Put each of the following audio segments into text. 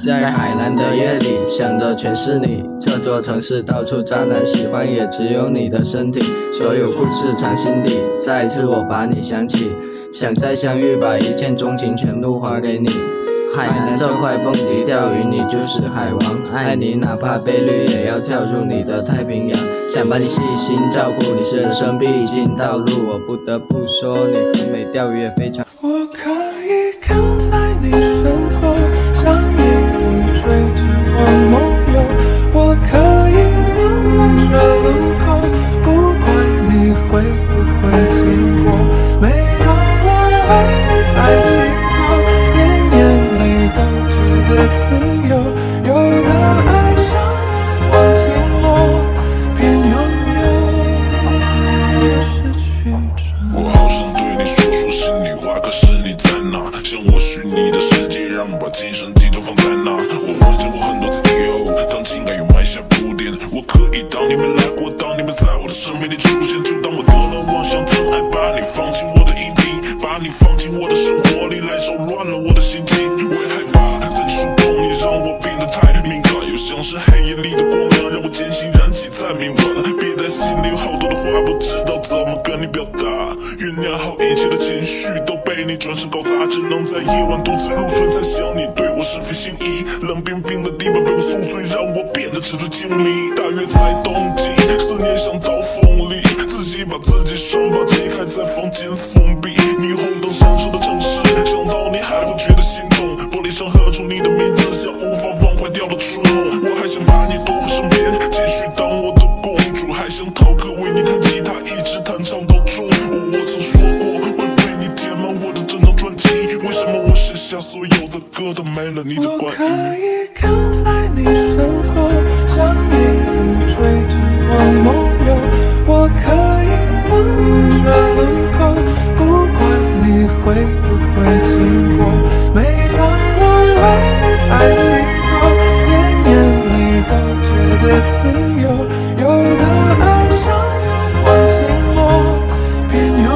在海南的夜里，想的全是你。这座城市到处渣男，喜欢也只有你的身体。所有故事藏心底，再一次我把你想起，想再相遇，把一见钟情全部还给你。海南这块蹦迪钓鱼，你就是海王，爱你哪怕被绿也要跳入你的太平洋，想把你细心照顾，你是人生必经道路。我不得不说你很美，钓鱼也非常。 我可以跟在你身后，像影子追着我梦游。我可以等在这路口，不管你会不会经过。每当我为你抬起头，连眼泪都觉得自由。有的爱像阳光倾落，边拥有边失去着。 我好想对你说说心里话，可是你在哪？像我虚拟的世界，让我把精神寄托放在哪？我完成过很多次以后，当情感又埋下铺垫。我可以当你们来过，当你们在我的生命里出现，就当我得了妄想症，爱把你放进我的音频，把你放进我的生活里来扰乱了我的心情。我也害怕再触碰你，让我变得太敏感，又像是黑夜里的光亮，让我渐行燃起再明晚。别担心，里有好多的话不知道怎么跟你表达，酝酿好一切的情绪都被你转身搞砸，只能在夜晚独自入睡，在想你对我是非心意。冷冰冰的地板被我宿醉，让我变得纸醉金迷。大约在冬季，思念像刀锋利，自己把自己伤疤揭开，在房间封闭。霓虹灯闪烁的城市，想到你还会觉得心动。玻璃上刻出你的名字，像无法忘怀掉的触梦。我还想把你夺回身边，继续当我的公主，还想逃课为你弹吉他，一直弹唱到中午。我曾说过会为你填满我的整张专辑，为什么我写下所有的歌都没了你的关于？ 我可以跟在你身后，像影子追着我梦游。我可以等在这路口，不管你会不会经过。每当我为你抬起头，连眼泪都觉得自由。有的爱像阳光倾落，边拥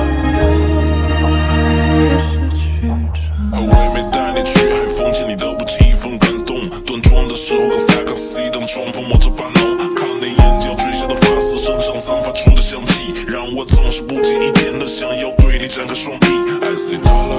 有边失去着。 我也没带你去海风见你都不起一份感动。端庄的时候刚塞个 C， 当窗风摸着把脑，看你眼角坠下的发丝，身上散发出的香气，让我总是不经意间的想要对你展开双臂。I say